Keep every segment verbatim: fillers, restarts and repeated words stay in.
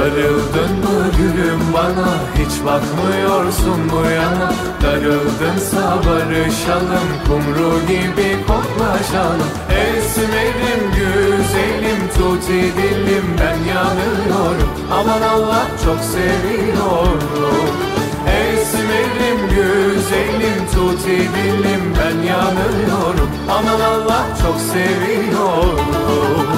Sarıldın mı gülüm bana, hiç bakmıyorsun bu yana. Darıldınsa barışalım, kumru gibi koklaşalım. Esmerim güzelim, tuti dilim, ben yanıyorum. Aman Allah çok seviyorum. Esmerim güzelim, tuti dilim, ben yanıyorum. Aman Allah çok seviyorum.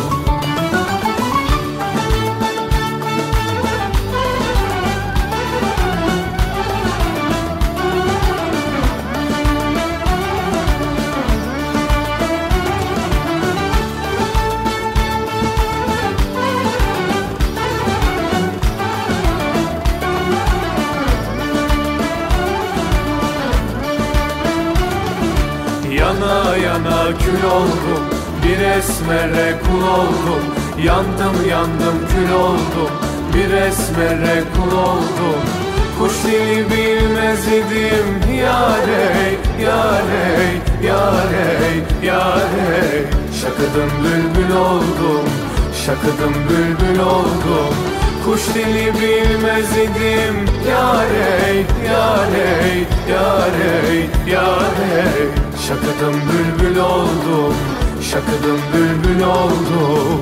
Yana yana kül oldum, bir esmere kul oldum. Yandım yandım kül oldum, bir esmere kul oldum. Kuş dili bilmez idim, yarey, yarey, yarey, yarey. Şakıdım bülbül oldum, şakıdım bülbül oldum. Kuş dili bilmez idim, yarey, yarey, yarey, yarey. Şakıdım bülbül oldum, şakıdım bülbül oldum.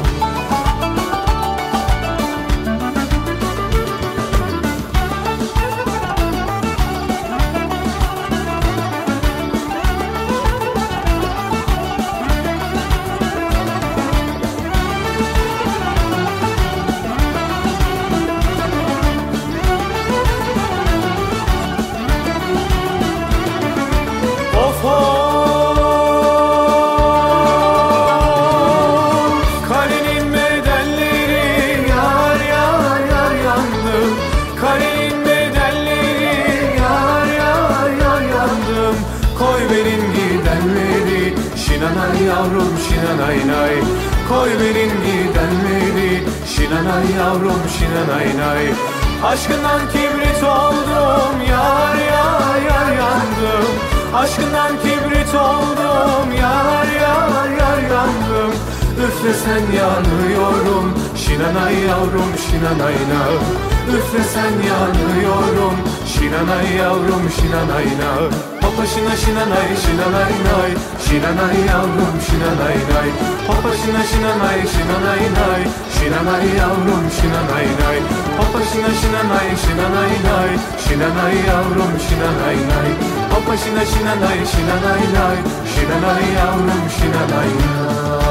Şinanay yavrum şinanay nay, koy verin gidenleri. Şinanay yavrum şinanay nay. Aşkından kibrit oldum, yar yar yar yandım. Aşkından kibrit oldum, yar yar yar yandım. Üflesen yanıyorum, şinanay yavrum şinanay nay. Üflesen yanıyorum, şinanay yavrum şinanay nay. Hopa şina şinanay şinanay nay, şinanay yavrum şinanay nay. Hopa şina şinanay şinanay nay, şinanay yavrum şinanay nay. Hopa şina şinanay şinanay nay, şinanay yavrum şinanay nay. Hopa şina şinanay şinanay nay, şinanay yavrum şinanay nay.